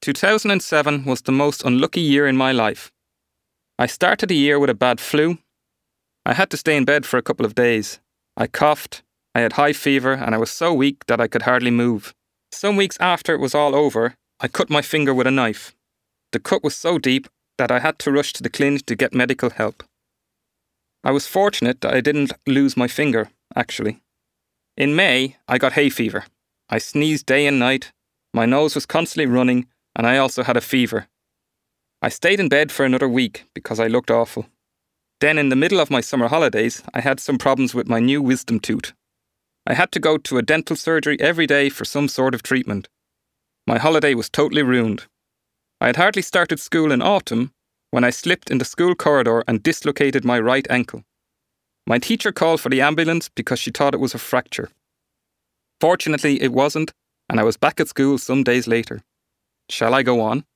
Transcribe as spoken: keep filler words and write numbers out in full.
two thousand seven was the most unlucky year in my life. I started the year with a bad flu. I had to stay in bed for a couple of days. I coughed, I had high fever, and I was so weak that I could hardly move. Some weeks after it was all over, I cut my finger with a knife. The cut was so deep that I had to rush to the clinic to get medical help. I was fortunate that I didn't lose my finger, actually. In May, I got hay fever. I sneezed day and night, my nose was constantly running, and I also had a fever. I stayed in bed for another week because I looked awful. Then in the middle of my summer holidays, I had some problems with my new wisdom tooth. I had to go to a dental surgery every day for some sort of treatment. My holiday was totally ruined. I had hardly started school in autumn when I slipped in the school corridor and dislocated my right ankle. My teacher called for the ambulance because she thought it was a fracture. Fortunately, it wasn't, and I was back at school some days later. Shall I go on?